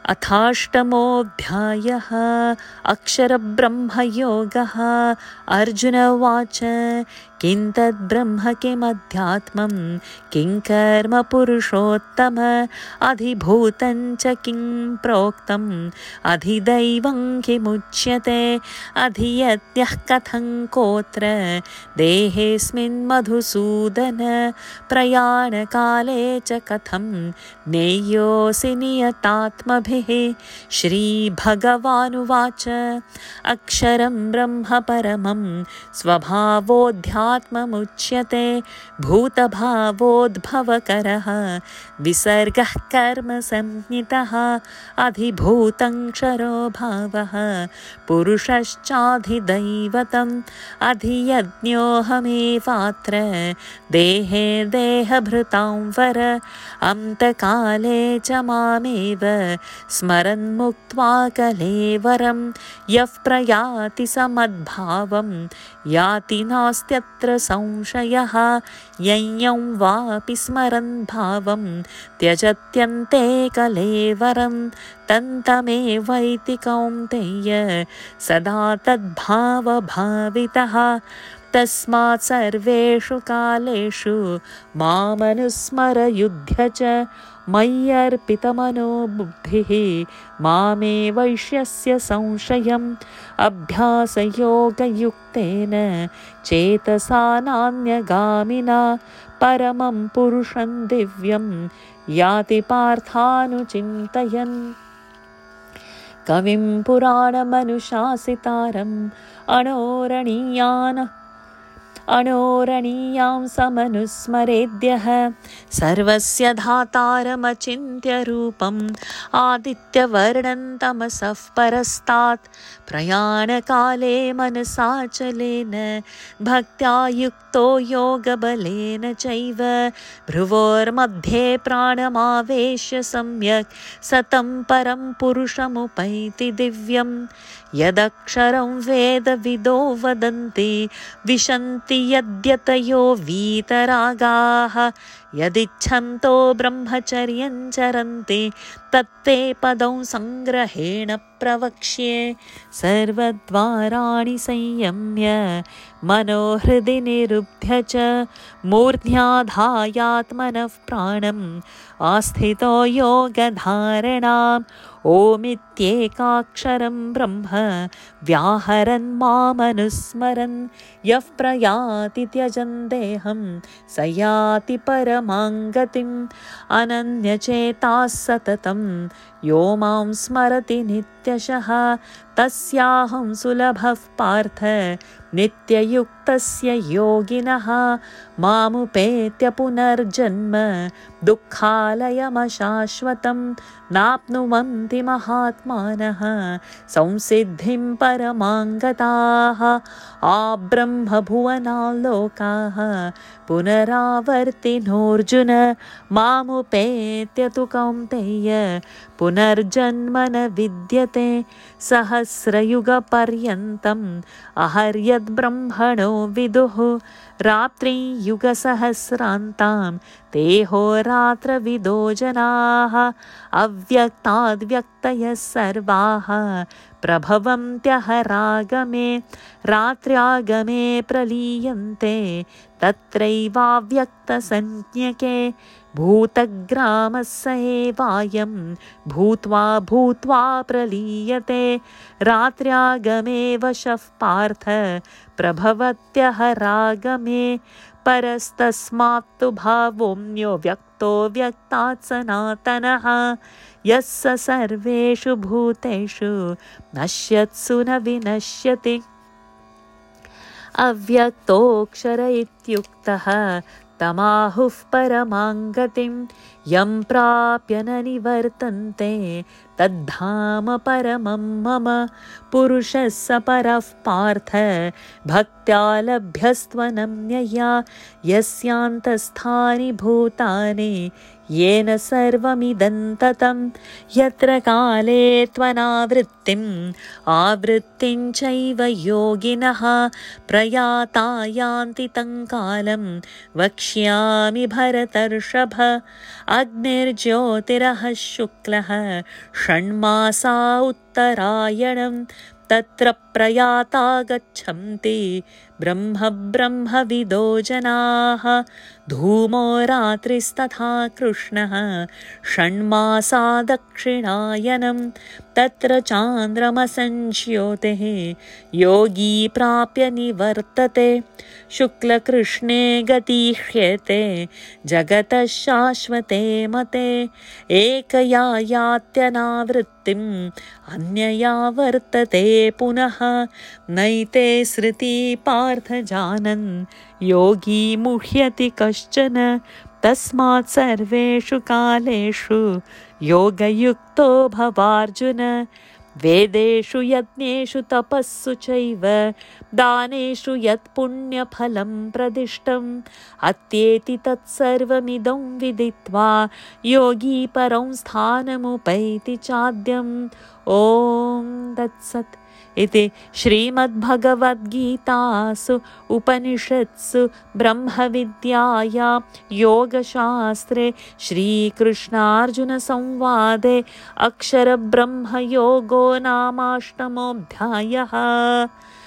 अथाष्टमोऽध्यायः अक्षरब्रह्मयोगः। अर्जुन उवाच किं तद्ब्रह्म किमध्यात्मं किं कर्म पुरुषोत्तम अधिभूतं च किं प्रोक्तम् अधिदैवं किमुच्यते अधियज्ञः कथं कोत्र देहेऽस्मिन् मधुसूदन प्रयाणकाले च कथं नेयोऽसि नियतात्मभिः। श्रीभगवानुवाच अक्षरं ब्रह्म परमं स्वभावोऽध्यात्ममुच्यते भूतभावोद्भवकरः विसर्गः कर्म संज्ञितः अधिभूतं क्षरो भावः पुरुषश्चाधिदैवतम् अधियज्ञोऽहमेवात्र देहे देहभृतां वर अन्तकाले च मामेव स्मरन् मुक्त्वा कलेवरं यः प्रयाति समद्भावं याति नास्त्यत्र संशयः यं वापि स्मरन् भावं त्यजत्यन्ते कलेवरं तन्तमेवैति कौन्तेय सदा तद्भावभावितः। तस्मात् सर्वेषु कालेषु मामनुस्मर युध्य च मय्यर्पितमनो बुद्धिः मामे वैश्यस्य संशयम् अभ्यासयोगयुक्तेन चेतसा नान्यगामिना परमं पुरुषं दिव्यं याति पार्थानुचिन्तयन्। कविं पुराणमनुशासितारम् अणोरणीयां समनुस्मरेद्यः सर्वस्य धातारमचिन्त्य रूपम् आदित्यवर्णं तमसः परस्तात् प्रयाणकाले मनसाचलेन भक्त्या युक्तो योगबलेन चैव भ्रुवोर्मध्ये प्राणमावेश्य सम्यक् सतं परं पुरुषमुपैति दिव्यम्। यदक्षरं वेदविदो वदन्ति विशन्ति यद्यतयो वीतरागाः यदिच्छन्तो ब्रह्मचर्यं चरन्ति तत्ते पदं संग्रहेण प्रवक्ष्ये। सर्वद्वाराणि संयम्य मनोहृदि निरुध्य च मूर्ध्याधायात्मनः प्राणम् आस्थितो योगधारणाम् ओमित्येकाक्षरं ब्रह्म व्याहरन् मामनुस्मरन् यः प्रयाति त्यजन् देहं स याति परमां गतिम्। अनन्यचेताः सततं यो मां स्मरति नित्यशः तस्याहं सुलभः पार्थ नित्ययुक्तस्य योगिनः मामुपेत्य पुनर्जन्म दुःखालयमशाश्वतं नाप्नुवन्ति महात्मानः संसिद्धिं परमां गताः। आब्रह्मभुवनाल्लोकाः पुनरावर्तिनोऽर्जुन मामुपेत्य तु कौन्तेय पुनर्जन्म न विद्यते। सहस्रयुगपर्यन्तम् अहर्यद्ब्रह्मणो विदुः रात्रियुगसहस्रान्तां ते होरात्रविदो जनाः अव्यक्ताद्व्यक्तयः सर्वाः प्रभवन्त्यहरागमे रात्र्यागमे प्रलीयन्ते तत्रैवाव्यक्तसंज्ञके भूतग्रामः स एवायं भूत्वा भूत्वा प्रलीयते रात्र्यागमे वशः पार्थ प्रभवत्यहरागमे परस्तस्मात्तु भावोऽन्यो व्यक्तो व्यक्तात् सनातनः यः स सर्वेषु भूतेषु नश्यत्सु न विनश्यति। अव्यक्तोऽक्षर इत्युक्तः तमाहुः परमां गतिं यं प्राप्य न निवर्तन्ते तद्धाम परमं मम पुरुषः स परः पार्थ भक्त्या लभ्यस्त्वनन्यया यस्यान्तस्थानि भूतानि येन सर्वमिदं ततं यत्र काले त्वनावृत्तिम् आवृत्तिं चैव योगिनः प्रयाता यान्ति तं कालं वक्ष्यामि भरतर्षभ। अग्निर्ज्योतिरः शुक्लः षण्मासा उत्तरायणं तत्र प्रयाता गच्छन्ति ब्रह्मविदो जनाः धूमो रात्रिस्तथा कृष्णः षण्मासा दक्षिणायनं तत्र चान्द्रमसञ्ज्योतिः योगी प्राप्य निवर्तते शुक्लकृष्णे गतिह्येते जगतः शाश्वते मते एकया यात्यनावृत्तिम् अन्यया वर्तते पुनः नैते श्रुति पार्थ जानन् योगी मुह्यति कश्चन तस्मात् सर्वेषु कालेषु योगयुक्तो भवार्जुन वेदेषु यज्ञेषु तपस्सु चैव दानेषु यत् पुण्यफलं प्रदिष्टम् अत्येति तत्सर्वमिदं विदित्वा योगी परं स्थानमुपैति चाद्यम् ॐ तत्सत् इति श्रीमद्भगवद्गीतासु उपनिषत्सु ब्रह्मविद्यायां योगशास्त्रे श्रीकृष्णार्जुनसंवादे अक्षरब्रह्मयोगो नामाष्टमोऽध्यायः।